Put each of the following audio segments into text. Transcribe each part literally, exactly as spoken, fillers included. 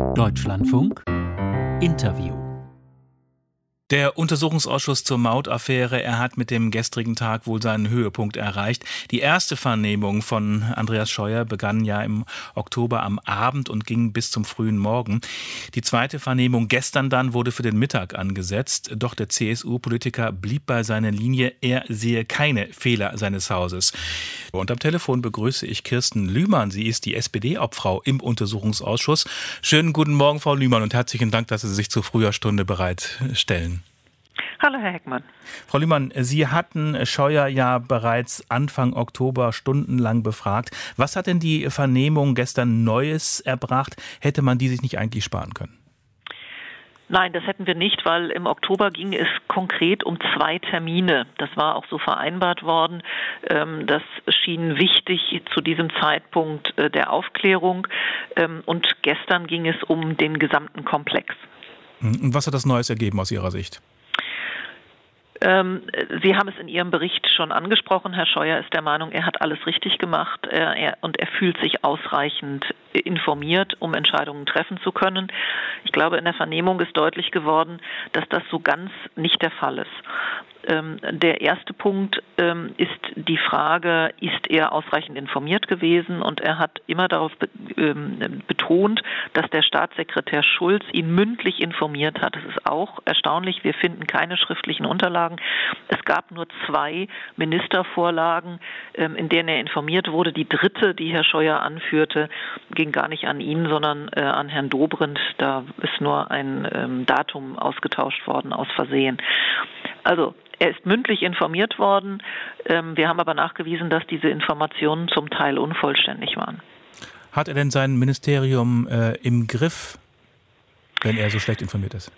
Deutschlandfunk Interview. Der Untersuchungsausschuss zur Mautaffäre, er hat mit dem gestrigen Tag wohl seinen Höhepunkt erreicht. Die erste Vernehmung von Andreas Scheuer begann ja im Oktober am Abend und ging bis zum frühen Morgen. Die zweite Vernehmung gestern dann wurde für den Mittag angesetzt. Doch der C S U-Politiker blieb bei seiner Linie, er sehe keine Fehler seines Hauses. Und am Telefon begrüße ich Kirsten Lühmann. Sie ist die S P D-Obfrau im Untersuchungsausschuss. Schönen guten Morgen, Frau Lühmann, und herzlichen Dank, dass Sie sich zu früher Stunde bereitstellen. Hallo, Herr Heckmann. Frau Lühmann, Sie hatten Scheuer ja bereits Anfang Oktober stundenlang befragt. Was hat denn die Vernehmung gestern Neues erbracht? Hätte man die sich nicht eigentlich sparen können? Nein, das hätten wir nicht, weil im Oktober ging es konkret um zwei Termine. Das war auch so vereinbart worden. Das schien wichtig zu diesem Zeitpunkt der Aufklärung. Und gestern ging es um den gesamten Komplex. Und was hat das Neues ergeben aus Ihrer Sicht? Sie haben es in Ihrem Bericht schon angesprochen. Herr Scheuer ist der Meinung, er hat alles richtig gemacht er, er, und er fühlt sich ausreichend informiert, um Entscheidungen treffen zu können. Ich glaube, in der Vernehmung ist deutlich geworden, dass das so ganz nicht der Fall ist. Ähm, der erste Punkt ähm, ist die Frage, ist er ausreichend informiert gewesen? Und er hat immer darauf be- ähm, betont, dass der Staatssekretär Schulz ihn mündlich informiert hat. Das ist auch erstaunlich. Wir finden keine schriftlichen Unterlagen. Es gab nur zwei Ministervorlagen, ähm, in denen er informiert wurde. Die dritte, die Herr Scheuer anführte, ging gar nicht an ihn, sondern äh, an Herrn Dobrindt. Da ist nur ein ähm, Datum ausgetauscht worden aus Versehen. Also, er ist mündlich informiert worden. Wir haben aber nachgewiesen, dass diese Informationen zum Teil unvollständig waren. Hat er denn sein Ministerium äh, im Griff, wenn er so schlecht informiert ist?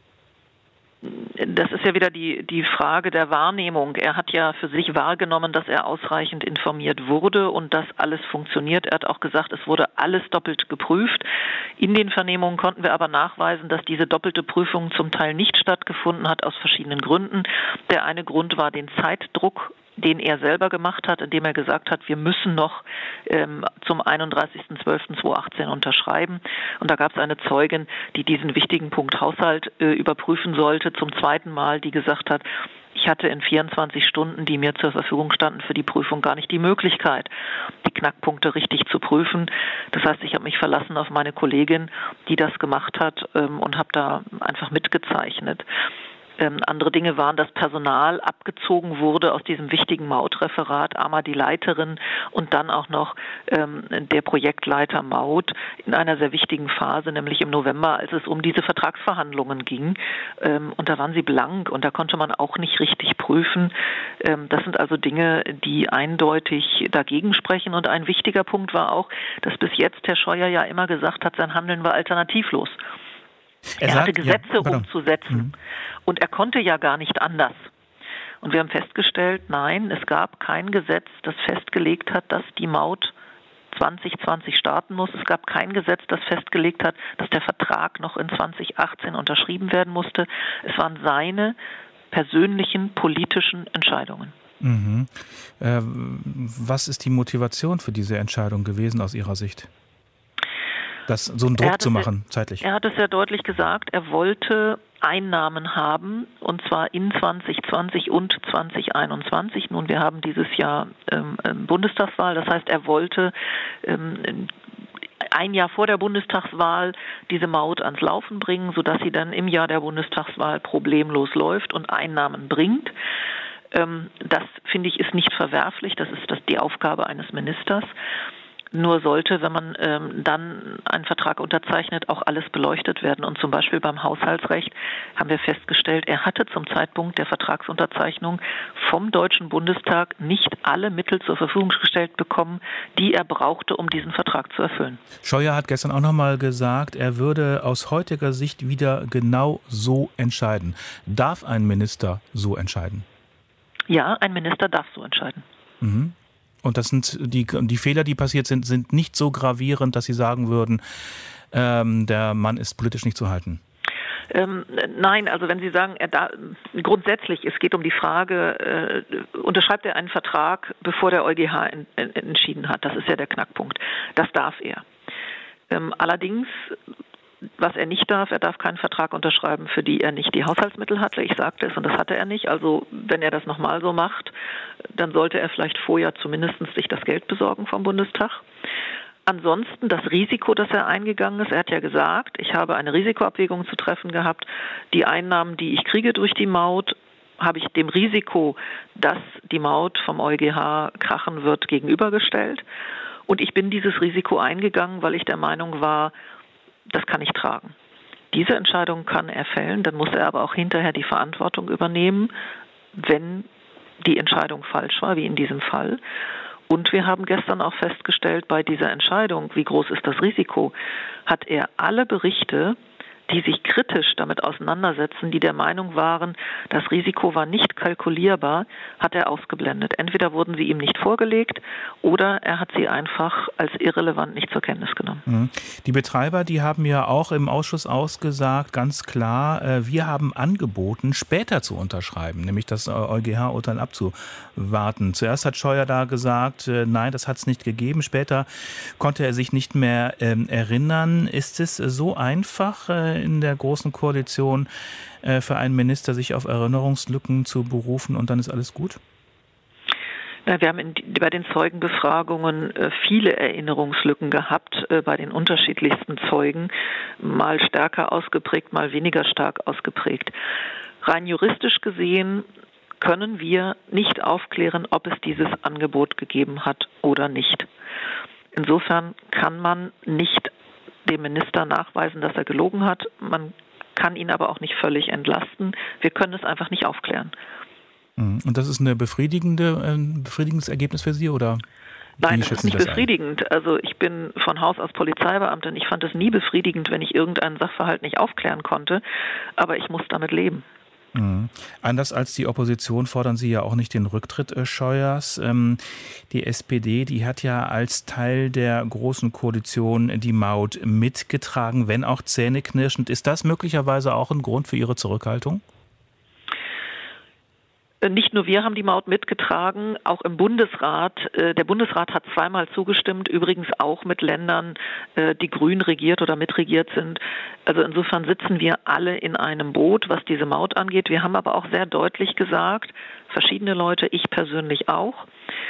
Das ist ja wieder die, die Frage der Wahrnehmung. Er hat ja für sich wahrgenommen, dass er ausreichend informiert wurde und dass alles funktioniert. Er hat auch gesagt, es wurde alles doppelt geprüft. In den Vernehmungen konnten wir aber nachweisen, dass diese doppelte Prüfung zum Teil nicht stattgefunden hat, aus verschiedenen Gründen. Der eine Grund war den Zeitdruck, den er selber gemacht hat, indem er gesagt hat, wir müssen noch ähm, zum einunddreißigsten zwölften zweitausendachtzehn unterschreiben. Und da gab es eine Zeugin, die diesen wichtigen Punkt Haushalt äh, überprüfen sollte, zum zweiten Mal, die gesagt hat, ich hatte in vierundzwanzig Stunden, die mir zur Verfügung standen für die Prüfung, gar nicht die Möglichkeit, die Knackpunkte richtig zu prüfen. Das heißt, ich habe mich verlassen auf meine Kollegin, die das gemacht hat ähm, und habe da einfach mitgezeichnet. Ähm, andere Dinge waren, dass Personal abgezogen wurde aus diesem wichtigen Mautreferat, einmal die Leiterin und dann auch noch ähm, der Projektleiter Maut in einer sehr wichtigen Phase, nämlich im November, als es um diese Vertragsverhandlungen ging. Ähm, und da waren sie blank und da konnte man auch nicht richtig prüfen. Ähm, das sind also Dinge, die eindeutig dagegen sprechen. Und ein wichtiger Punkt war auch, dass bis jetzt Herr Scheuer ja immer gesagt hat, sein Handeln war alternativlos. Er, er sagt, hatte Gesetze ja, umzusetzen mhm. und er konnte ja gar nicht anders. Und wir haben festgestellt, nein, es gab kein Gesetz, das festgelegt hat, dass die Maut zwanzig zwanzig starten muss. Es gab kein Gesetz, das festgelegt hat, dass der Vertrag noch in zwanzig achtzehn unterschrieben werden musste. Es waren seine persönlichen politischen Entscheidungen. Mhm. Äh, was ist die Motivation für diese Entscheidung gewesen aus Ihrer Sicht? Das, so einen Druck zu machen, ja, zeitlich. Er hat es ja deutlich gesagt, er wollte Einnahmen haben, und zwar in zwanzig zwanzig und zwanzig einundzwanzig. Nun, wir haben dieses Jahr ähm, Bundestagswahl, das heißt, er wollte ähm, ein Jahr vor der Bundestagswahl diese Maut ans Laufen bringen, sodass sie dann im Jahr der Bundestagswahl problemlos läuft und Einnahmen bringt. Ähm, das, finde ich, ist nicht verwerflich, das ist das die Aufgabe eines Ministers. Nur sollte, wenn man ähm, dann einen Vertrag unterzeichnet, auch alles beleuchtet werden. Und zum Beispiel beim Haushaltsrecht haben wir festgestellt, er hatte zum Zeitpunkt der Vertragsunterzeichnung vom Deutschen Bundestag nicht alle Mittel zur Verfügung gestellt bekommen, die er brauchte, um diesen Vertrag zu erfüllen. Scheuer hat gestern auch noch mal gesagt, er würde aus heutiger Sicht wieder genau so entscheiden. Darf ein Minister so entscheiden? Ja, ein Minister darf so entscheiden. Mhm. Und das sind die, die Fehler, die passiert sind, sind nicht so gravierend, dass Sie sagen würden, ähm, der Mann ist politisch nicht zu halten. Ähm, nein, also wenn Sie sagen, er da, grundsätzlich, es geht um die Frage, äh, unterschreibt er einen Vertrag, bevor der EuGH en, en, entschieden hat. Das ist ja der Knackpunkt. Das darf er. Ähm, allerdings Was er nicht darf, er darf keinen Vertrag unterschreiben, für die er nicht die Haushaltsmittel hatte. Ich sagte es und das hatte er nicht. Also wenn er das nochmal so macht, dann sollte er vielleicht vorher zumindest sich das Geld besorgen vom Bundestag. Ansonsten das Risiko, das er eingegangen ist. Er hat ja gesagt, ich habe eine Risikoabwägung zu treffen gehabt. Die Einnahmen, die ich kriege durch die Maut, habe ich dem Risiko, dass die Maut vom EuGH krachen wird, gegenübergestellt. Und ich bin dieses Risiko eingegangen, weil ich der Meinung war, das kann ich tragen. Diese Entscheidung kann er fällen, dann muss er aber auch hinterher die Verantwortung übernehmen, wenn die Entscheidung falsch war, wie in diesem Fall. Und wir haben gestern auch festgestellt, bei dieser Entscheidung, wie groß ist das Risiko, hat er alle Berichte, die sich kritisch damit auseinandersetzen, die der Meinung waren, das Risiko war nicht kalkulierbar, hat er ausgeblendet. Entweder wurden sie ihm nicht vorgelegt oder er hat sie einfach als irrelevant nicht zur Kenntnis genommen. Die Betreiber, die haben ja auch im Ausschuss ausgesagt, ganz klar, wir haben angeboten, später zu unterschreiben, nämlich das EuGH-Urteil abzuwarten. Zuerst hat Scheuer da gesagt, nein, das hat es nicht gegeben. Später konnte er sich nicht mehr erinnern. Ist es so einfach, in der Großen Koalition für einen Minister sich auf Erinnerungslücken zu berufen und dann ist alles gut? Na, wir haben in, bei den Zeugenbefragungen viele Erinnerungslücken gehabt, bei den unterschiedlichsten Zeugen, mal stärker ausgeprägt, mal weniger stark ausgeprägt. Rein juristisch gesehen können wir nicht aufklären, ob es dieses Angebot gegeben hat oder nicht. Insofern kann man nicht dem Minister nachweisen, dass er gelogen hat. Man kann ihn aber auch nicht völlig entlasten. Wir können es einfach nicht aufklären. Und das ist eine befriedigende, ein befriedigendes Ergebnis für Sie, oder? Nein, das ist nicht befriedigend. Ein? Also ich bin von Haus aus Polizeibeamtin. Ich fand es nie befriedigend, wenn ich irgendeinen Sachverhalt nicht aufklären konnte. Aber ich muss damit leben. Mhm. Anders als die Opposition fordern Sie ja auch nicht den Rücktritt äh, Scheuers. Ähm, die S P D, die hat ja als Teil der Großen Koalition die Maut mitgetragen, wenn auch zähneknirschend. Ist das möglicherweise auch ein Grund für Ihre Zurückhaltung? Nicht nur wir haben die Maut mitgetragen, auch im Bundesrat. Der Bundesrat hat zweimal zugestimmt, übrigens auch mit Ländern, die grün regiert oder mitregiert sind. Also insofern sitzen wir alle in einem Boot, was diese Maut angeht. Wir haben aber auch sehr deutlich gesagt, verschiedene Leute, ich persönlich auch,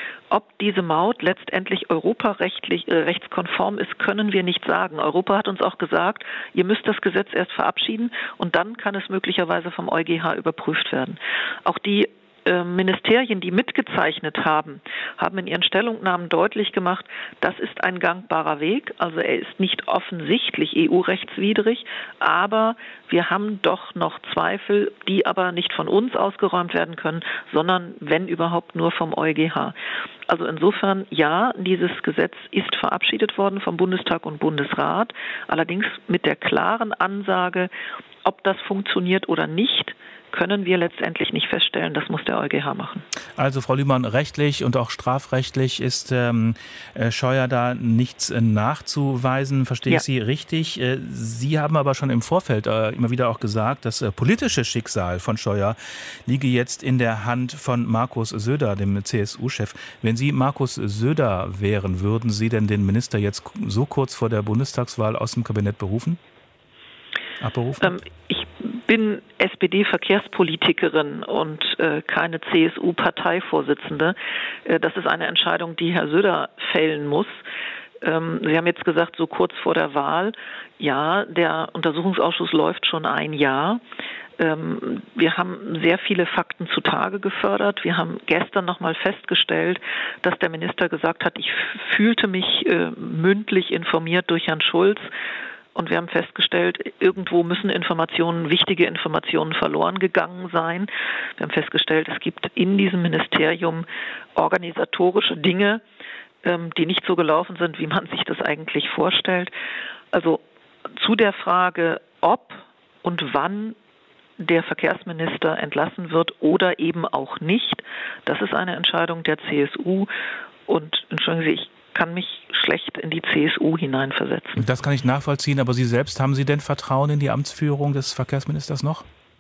ob diese Maut letztendlich europarechtlich äh, rechtskonform ist, können wir nicht sagen. Europa hat uns auch gesagt, ihr müsst das Gesetz erst verabschieden und dann kann es möglicherweise vom EuGH überprüft werden. Auch die äh, Ministerien, die mitgezeichnet haben, haben in ihren Stellungnahmen deutlich gemacht, das ist ein gangbarer Weg. Also er ist nicht offensichtlich E U-rechtswidrig, aber wir haben doch noch Zweifel, die aber nicht von uns ausgeräumt werden können, sondern wenn überhaupt nur vom EuGH. Also insofern, ja, dieses Gesetz ist verabschiedet worden vom Bundestag und Bundesrat, allerdings mit der klaren Ansage, ob das funktioniert oder nicht, können wir letztendlich nicht feststellen. Das muss der EuGH machen. Also Frau Lühmann, rechtlich und auch strafrechtlich ist ähm, Scheuer da nichts äh, nachzuweisen. Verstehe ja. ich Sie richtig? Äh, Sie haben aber schon im Vorfeld äh, immer wieder auch gesagt, das äh, politische Schicksal von Scheuer liege jetzt in der Hand von Markus Söder, dem C S U-Chef. Wenn Sie Markus Söder wären, würden Sie denn den Minister jetzt so kurz vor der Bundestagswahl aus dem Kabinett berufen? Abberufen? Ähm, ich bin S P D-Verkehrspolitikerin und äh, keine C S U-Parteivorsitzende. Äh, das ist eine Entscheidung, die Herr Söder fällen muss. Ähm, Sie haben jetzt gesagt, so kurz vor der Wahl. Ja, der Untersuchungsausschuss läuft schon ein Jahr. Ähm, wir haben sehr viele Fakten zutage gefördert. Wir haben gestern noch mal festgestellt, dass der Minister gesagt hat, ich fühlte mich äh, mündlich informiert durch Herrn Schulz. Und wir haben festgestellt, irgendwo müssen Informationen, wichtige Informationen verloren gegangen sein. Wir haben festgestellt, es gibt in diesem Ministerium organisatorische Dinge, die nicht so gelaufen sind, wie man sich das eigentlich vorstellt. Also zu der Frage, ob und wann der Verkehrsminister entlassen wird oder eben auch nicht, das ist eine Entscheidung der C S U. Und entschuldigen Sie, ich kann mich schlecht in die C S U hineinversetzen. Das kann ich nachvollziehen, aber Sie selbst, haben Sie denn Vertrauen in die Amtsführung des Verkehrsministers noch?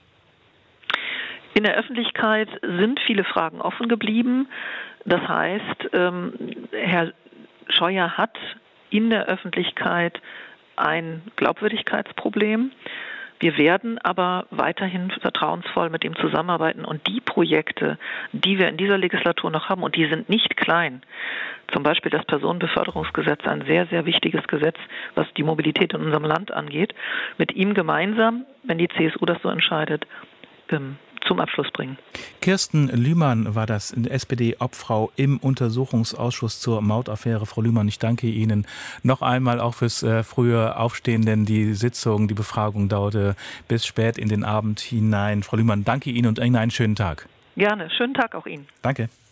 In der Öffentlichkeit sind viele Fragen offen geblieben. Das heißt, ähm, Herr Scheuer hat in der Öffentlichkeit ein Glaubwürdigkeitsproblem. Wir werden aber weiterhin vertrauensvoll mit ihm zusammenarbeiten und die Projekte, die wir in dieser Legislatur noch haben, und die sind nicht klein, zum Beispiel das Personenbeförderungsgesetz, ein sehr, sehr wichtiges Gesetz, was die Mobilität in unserem Land angeht, mit ihm gemeinsam, wenn die C S U das so entscheidet, zum Abschluss bringen. Kirsten Lühmann war das, S P D-Obfrau im Untersuchungsausschuss zur Mautaffäre. Frau Lühmann, ich danke Ihnen noch einmal auch fürs äh, frühe Aufstehen, denn die Sitzung, die Befragung dauerte bis spät in den Abend hinein. Frau Lühmann, danke Ihnen und Ihnen einen schönen Tag. Gerne, schönen Tag auch Ihnen. Danke.